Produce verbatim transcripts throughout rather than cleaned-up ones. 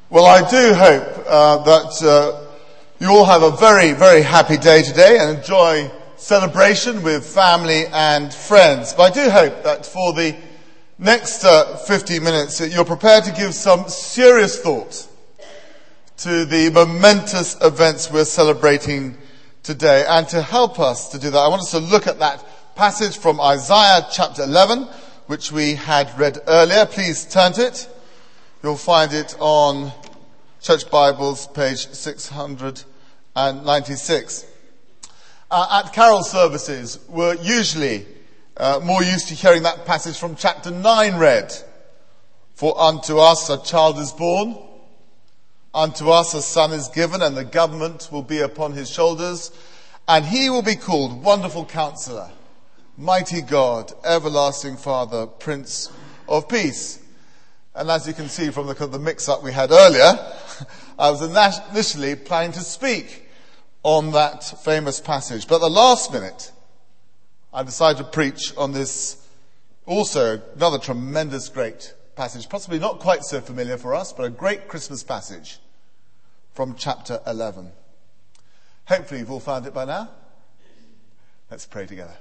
Well, I do hope uh, that uh, you all have a very, very happy day today and enjoy celebration with family and friends. But I do hope that for the next uh, fifty minutes you're prepared to give some serious thought to the momentous events we're celebrating today. And to help us to do that, I want us to look at that passage from Isaiah chapter eleven, which we had read earlier. Please turn to it. You'll find it on Church Bibles, page six hundred ninety-six. Uh, at carol services, we're usually uh, more used to hearing that passage from chapter nine read. For unto us a child is born, unto us a son is given, and the government will be upon his shoulders, and he will be called Wonderful Counselor, Mighty God, Everlasting Father, Prince of Peace. And as you can see from the, the mix-up we had earlier, I was initially planning to speak on that famous passage. But at the last minute, I decided to preach on this also another tremendous great passage, possibly not quite so familiar for us, but a great Christmas passage from chapter eleven. Hopefully you've all found it by now. Let's pray together.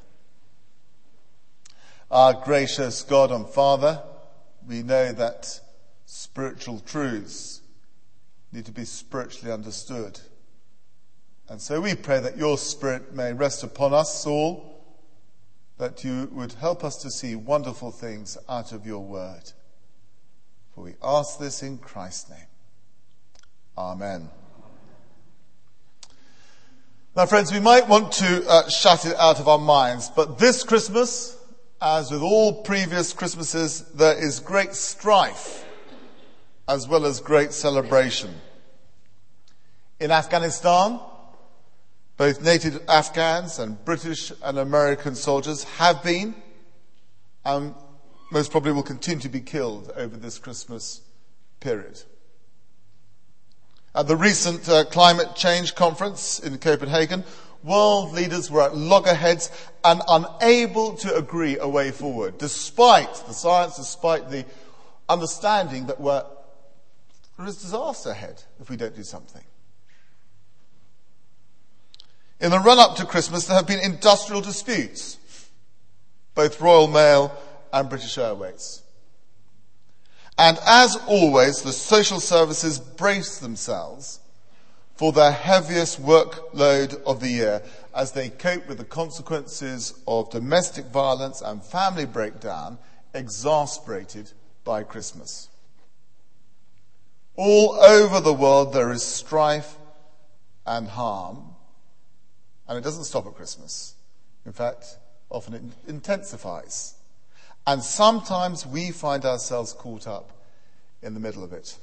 Our gracious God and Father, we know that spiritual truths need to be spiritually understood. And so we pray that your Spirit may rest upon us all, that you would help us to see wonderful things out of your word. For we ask this in Christ's name. Amen. Now, friends, we might want to uh, shut it out of our minds, but this Christmas, as with all previous Christmases, there is great strife as well as great celebration. In Afghanistan, both native Afghans and British and American soldiers have been and most probably will continue to be killed over this Christmas period. At the recent uh, climate change conference in Copenhagen, world leaders were at loggerheads and unable to agree a way forward, despite the science, despite the understanding that we're, there is disaster ahead if we don't do something. In the run-up to Christmas, there have been industrial disputes, both Royal Mail and British Airways. And as always, the social services brace themselves for their heaviest workload of the year as they cope with the consequences of domestic violence and family breakdown exasperated by Christmas. All over the world there is strife and harm, and it doesn't stop at Christmas. In fact, often it intensifies. And sometimes we find ourselves caught up in the middle of it.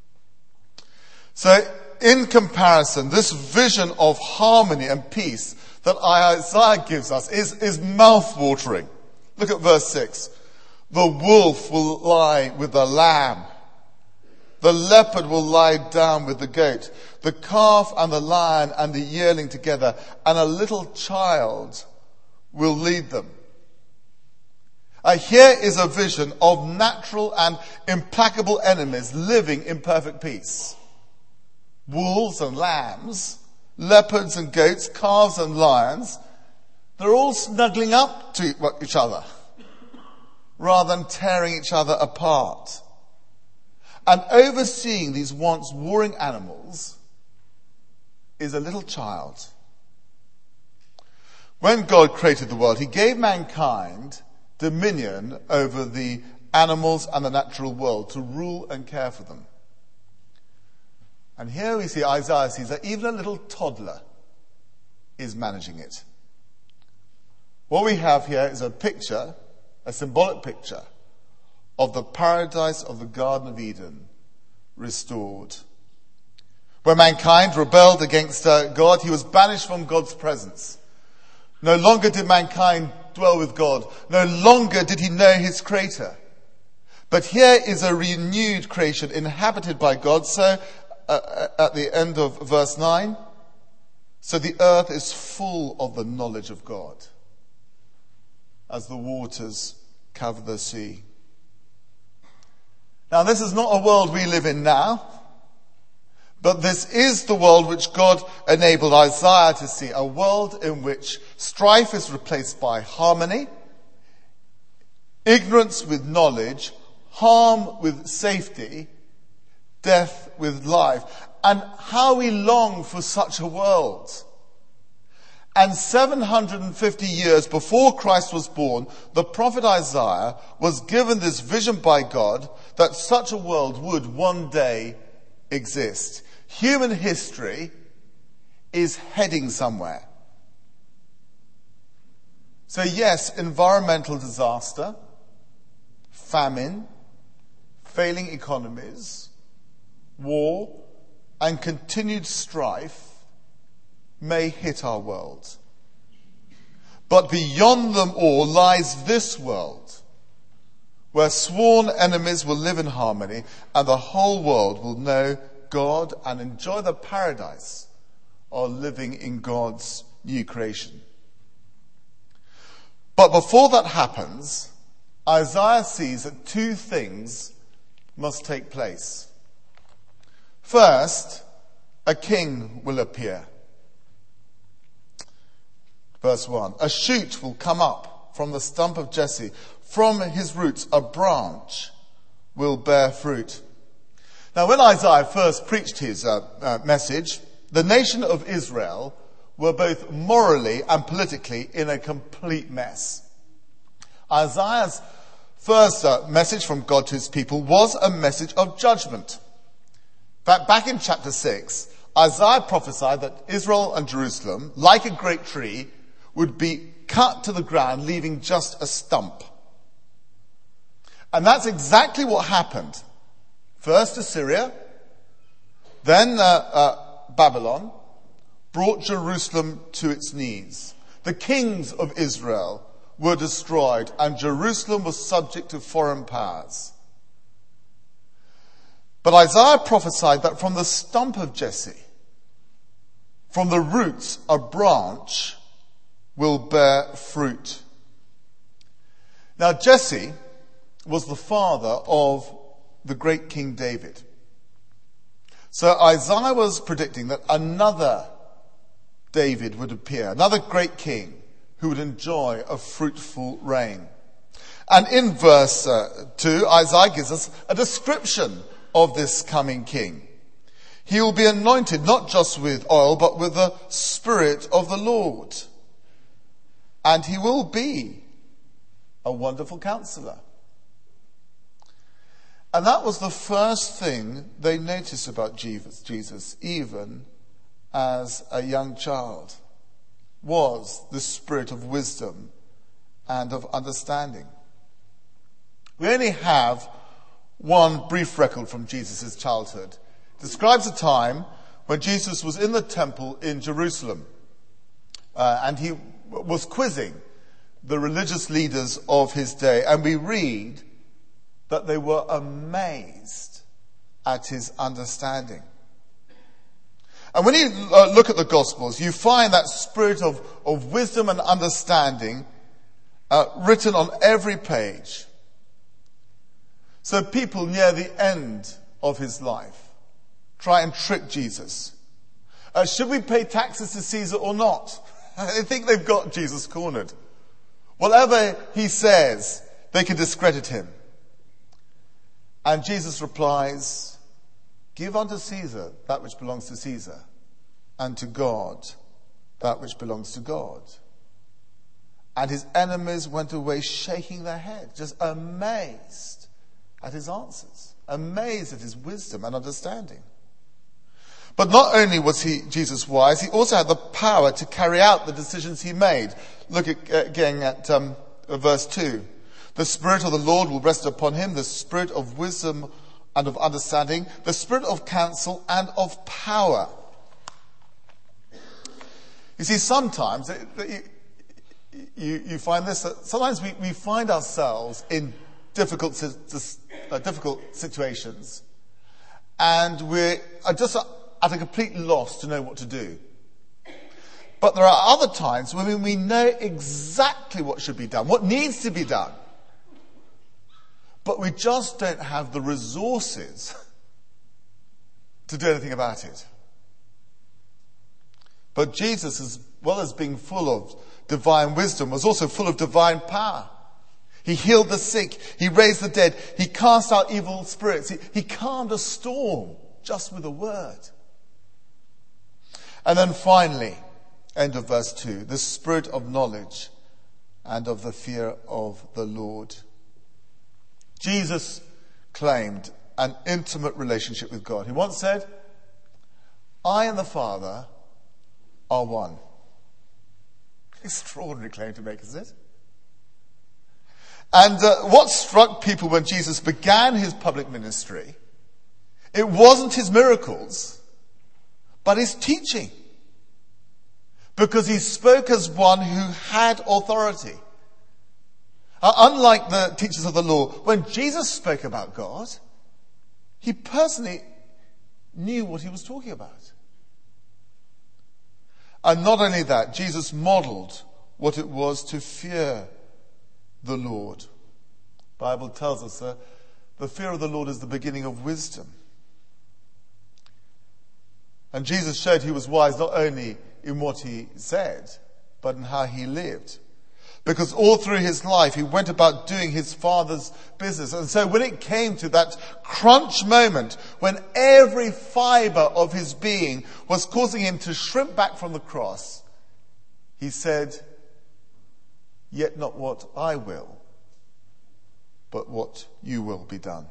So, in comparison, this vision of harmony and peace that Isaiah gives us is, is mouth-watering. Look at verse six. The wolf will lie with the lamb. The leopard will lie down with the goat. The calf and the lion and the yearling together, and a little child will lead them. Uh, here is a vision of natural and implacable enemies living in perfect peace. Wolves and lambs, leopards and goats, calves and lions, they're all snuggling up to each other rather than tearing each other apart. And overseeing these once warring animals is a little child. When God created the world, he gave mankind dominion over the animals and the natural world to rule and care for them. And here we see Isaiah sees that even a little toddler is managing it. What we have here is a picture, a symbolic picture, of the paradise of the Garden of Eden restored. Where mankind rebelled against uh, God, he was banished from God's presence. No longer did mankind dwell with God. No longer did he know his creator. But here is a renewed creation inhabited by God. So, uh, at the end of verse nine, so the earth is full of the knowledge of God, as the waters cover the sea. Now, this is not a world we live in now. But this is the world which God enabled Isaiah to see, a world in which strife is replaced by harmony, ignorance with knowledge, harm with safety, death with life. And how we long for such a world. And seven hundred fifty years before Christ was born, the prophet Isaiah was given this vision by God that such a world would one day exist. Human history is heading somewhere. So yes, environmental disaster, famine, failing economies, war, and continued strife may hit our world. But beyond them all lies this world, where sworn enemies will live in harmony and the whole world will know God and enjoy the paradise of living in God's new creation. But before that happens, Isaiah sees that two things must take place. First, a king will appear. Verse one, a shoot will come up from the stump of Jesse. From his roots, a branch will bear fruit. Now, when Isaiah first preached his uh, uh, message, the nation of Israel were both morally and politically in a complete mess. Isaiah's first uh, message from God to his people was a message of judgment. In fact, back in chapter six, Isaiah prophesied that Israel and Jerusalem, like a great tree, would be cut to the ground, leaving just a stump. And that's exactly what happened. First Assyria, then uh, uh, Babylon, brought Jerusalem to its knees. The kings of Israel were destroyed, and Jerusalem was subject to foreign powers. But Isaiah prophesied that from the stump of Jesse, from the roots, a branch will bear fruit. Now, Jesse was the father of the great King David. So Isaiah was predicting that another David would appear, another great king who would enjoy a fruitful reign. And in verse uh, two, Isaiah gives us a description of this coming king. He will be anointed not just with oil, but with the Spirit of the Lord. And he will be a wonderful counselor. And that was the first thing they noticed about Jesus, Jesus, even as a young child, was the spirit of wisdom and of understanding. We only have one brief record from Jesus' childhood. It describes a time when Jesus was in the temple in Jerusalem, uh, and he was quizzing the religious leaders of his day. And we read that they were amazed at his understanding. And when you uh, look at the Gospels, you find that spirit of, of wisdom and understanding uh, written on every page. So people near the end of his life try and trick Jesus. Uh, should we pay taxes to Caesar or not? They think they've got Jesus cornered. Whatever he says, they can discredit him. And Jesus replies, give unto Caesar that which belongs to Caesar, and to God that which belongs to God. And his enemies went away shaking their head, just amazed at his answers, amazed at his wisdom and understanding. But not only was he, Jesus, wise, he also had the power to carry out the decisions he made. Look at, again at um, verse two. The Spirit of the Lord will rest upon him, the Spirit of wisdom and of understanding, the Spirit of counsel and of power. You see, sometimes you, you, you find this, that sometimes we, we find ourselves in difficult, uh, difficult situations, and we are just at a complete loss to know what to do. But there are other times when we know exactly what should be done, what needs to be done. But we just don't have the resources to do anything about it. But Jesus, as well as being full of divine wisdom, was also full of divine power. He healed the sick. He raised the dead. He cast out evil spirits. He, he calmed a storm just with a word. And then finally, end of verse two, the spirit of knowledge and of the fear of the Lord. Jesus claimed an intimate relationship with God. He once said, I and the Father are one. Extraordinary claim to make, isn't it? And uh, what struck people when Jesus began his public ministry, it wasn't his miracles, but his teaching. Because he spoke as one who had authority. Uh, unlike the teachers of the law, when Jesus spoke about God, he personally knew what he was talking about. And not only that, Jesus modeled what it was to fear the Lord. The Bible tells us that the fear of the Lord is the beginning of wisdom. And Jesus showed he was wise not only in what he said, but in how he lived. Because all through his life, he went about doing his Father's business. And so when it came to that crunch moment, when every fiber of his being was causing him to shrink back from the cross, he said, yet not what I will, but what you will be done.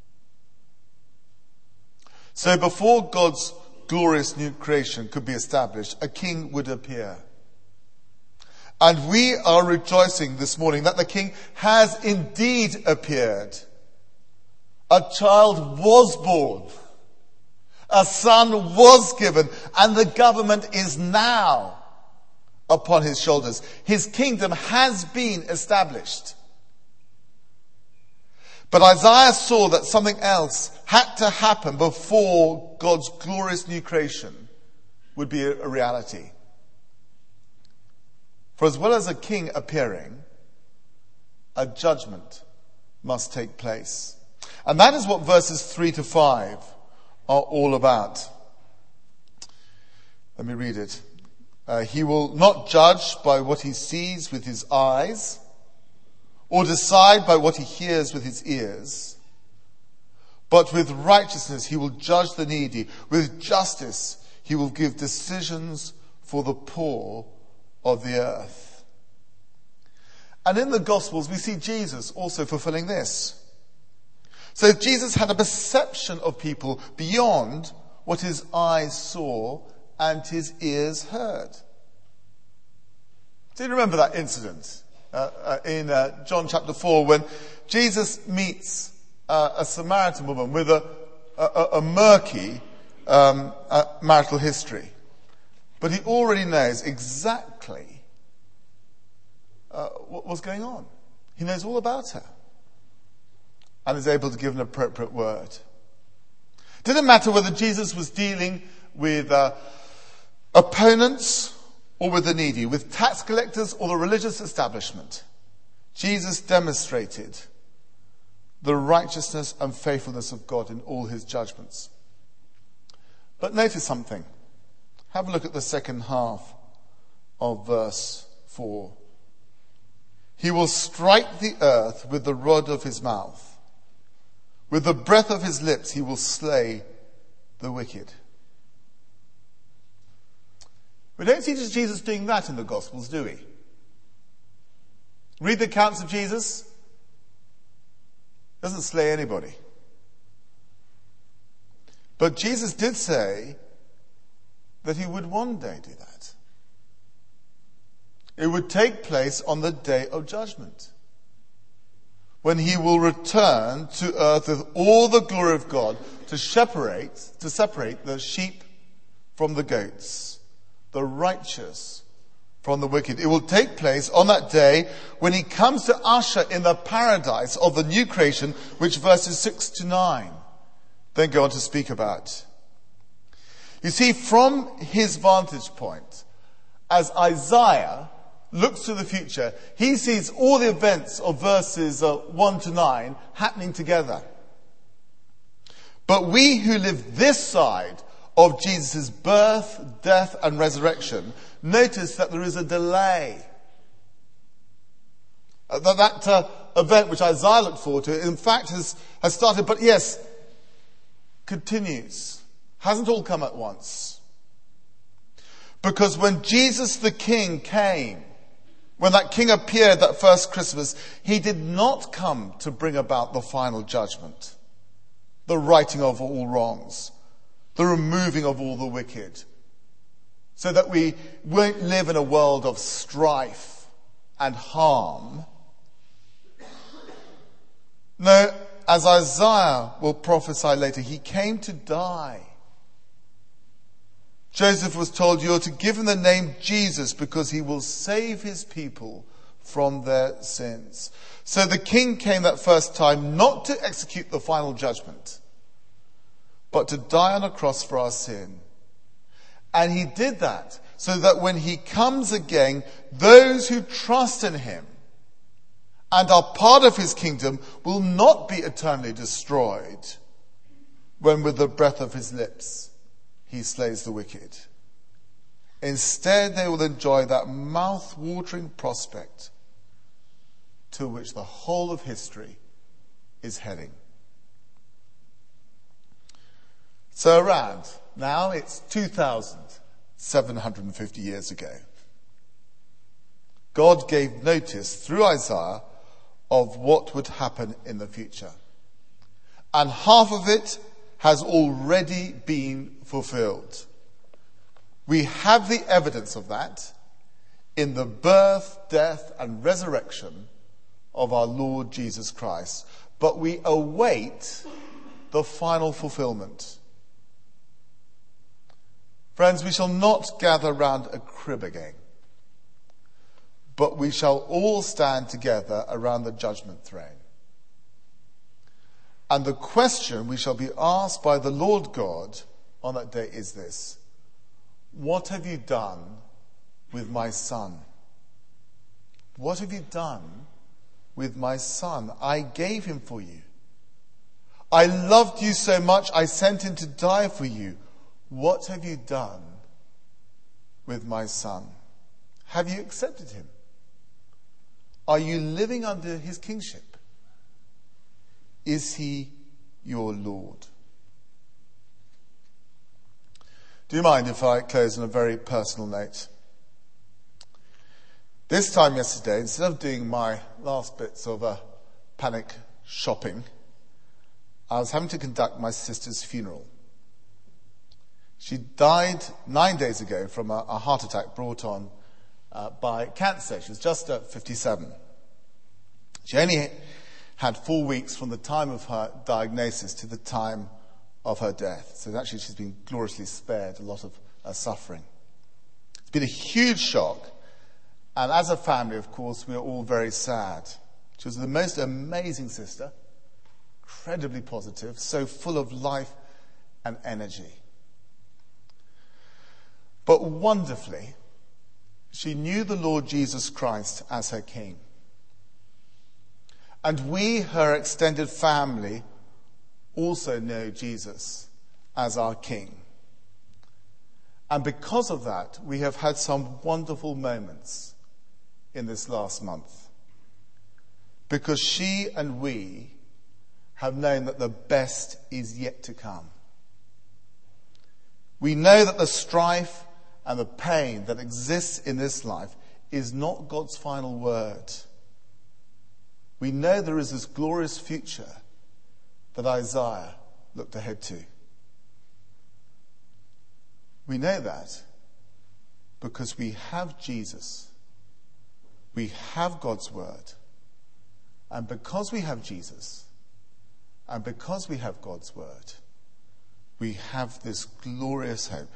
So before God's glorious new creation could be established, a king would appear. And we are rejoicing this morning that the king has indeed appeared. A child was born. A son was given. And the government is now upon his shoulders. His kingdom has been established. But Isaiah saw that something else had to happen before God's glorious new creation would be a reality. For as well as a king appearing, a judgment must take place. And that is what verses three to five are all about. Let me read it. Uh, he will not judge by what he sees with his eyes, or decide by what he hears with his ears. But with righteousness he will judge the needy. With justice he will give decisions for the poor of the earth. And in the Gospels we see Jesus also fulfilling this. So Jesus had a perception of people beyond what his eyes saw and his ears heard. Do you remember that incident uh, uh, in uh, John chapter four when Jesus meets uh, a Samaritan woman with a, a, a murky um, uh, marital history? But he already knows exactly uh, what was going on. He knows all about her. And is able to give an appropriate word. It didn't matter whether Jesus was dealing with uh, opponents or with the needy, with tax collectors or the religious establishment. Jesus demonstrated the righteousness and faithfulness of God in all his judgments. But notice something. Have a look at the second half of verse four. He will strike the earth with the rod of his mouth. With the breath of his lips he will slay the wicked. We don't see Jesus doing that in the Gospels, do we? Read the accounts of Jesus. Doesn't slay anybody. But Jesus did say that he would one day do that. It would take place on the day of judgment, when he will return to earth with all the glory of God to separate, to separate the sheep from the goats, the righteous from the wicked. It will take place on that day when he comes to usher in the paradise of the new creation, which verses six to nine then go on to speak about. You see, from his vantage point, as Isaiah looks to the future, he sees all the events of verses uh, one to nine happening together. But we who live this side of Jesus' birth, death, and resurrection, notice that there is a delay. Uh, that that uh, event which Isaiah looked forward to, in fact, has, has started, but yes, continues. Hasn't all come at once. Because when Jesus the King came, when that King appeared that first Christmas, he did not come to bring about the final judgment, the righting of all wrongs, the removing of all the wicked, so that we won't live in a world of strife and harm. No, as Isaiah will prophesy later, he came to die. Joseph was told, "You are to give him the name Jesus because he will save his people from their sins." So the king came that first time not to execute the final judgment, but to die on a cross for our sin. And he did that so that when he comes again, those who trust in him and are part of his kingdom will not be eternally destroyed when with the breath of his lips he slays the wicked. Instead, they will enjoy that mouth-watering prospect to which the whole of history is heading. So around, now it's two thousand seven hundred fifty years ago, God gave notice through Isaiah of what would happen in the future. And half of it has already been fulfilled. We have the evidence of that in the birth, death, and resurrection of our Lord Jesus Christ. But we await the final fulfillment. Friends, we shall not gather round a crib again, but we shall all stand together around the judgment throne. And the question we shall be asked by the Lord God on that day is this: what have you done with my son? What have you done with my son? I gave him for you. I loved you so much, I sent him to die for you. What have you done with my son? Have you accepted him? Are you living under his kingship? Is he your Lord? Do you mind if I close on a very personal note? This time yesterday, instead of doing my last bits of uh, panic shopping, I was having to conduct my sister's funeral. She died nine days ago from a, a heart attack brought on uh, by cancer. She was just at fifty-seven. She only had four weeks from the time of her diagnosis to the time of her death. So actually she's been gloriously spared a lot of uh, suffering. It's been a huge shock. And as a family, of course, we are all very sad. She was the most amazing sister, incredibly positive, so full of life and energy. But wonderfully, she knew the Lord Jesus Christ as her King. And we, her extended family, also know Jesus as our King. And because of that, we have had some wonderful moments in this last month. Because she and we have known that the best is yet to come. We know that the strife and the pain that exists in this life is not God's final word. We know there is this glorious future that Isaiah looked ahead to. We know that because we have Jesus. We have God's word. And because we have Jesus, and because we have God's word, we have this glorious hope.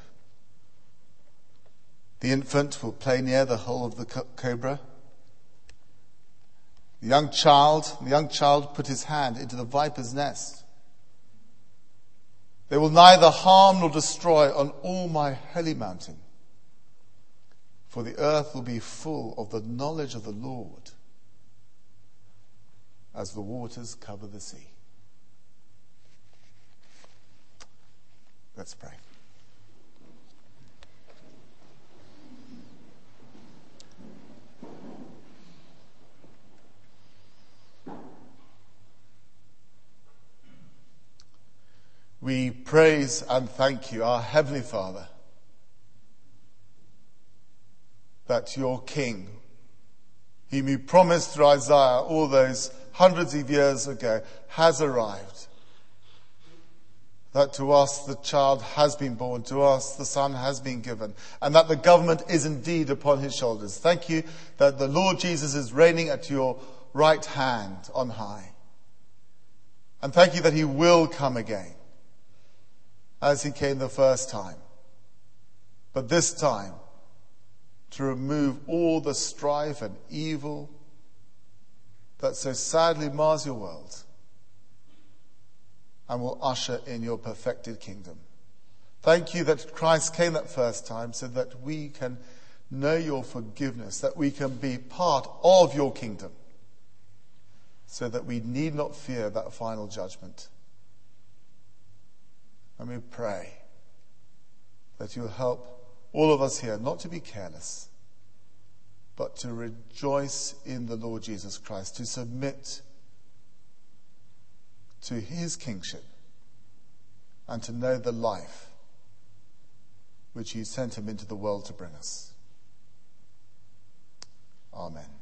The infant will play near the hole of the cobra. The young child, the young child put his hand into the viper's nest. They will neither harm nor destroy on all my holy mountain, for the earth will be full of the knowledge of the Lord as the waters cover the sea. Let's pray. We praise and thank you, our Heavenly Father, that your King, whom you promised through Isaiah all those hundreds of years ago, has arrived. That to us the child has been born, to us the son has been given, and that the government is indeed upon his shoulders. Thank you that the Lord Jesus is reigning at your right hand on high. And thank you that he will come again, as he came the first time. But this time, to remove all the strife and evil that so sadly mars your world, and will usher in your perfected kingdom. Thank you that Christ came that first time so that we can know your forgiveness, that we can be part of your kingdom, so that we need not fear that final judgment. And we pray that you'll help all of us here not to be careless, but to rejoice in the Lord Jesus Christ, to submit to his kingship, and to know the life which you sent him into the world to bring us. Amen.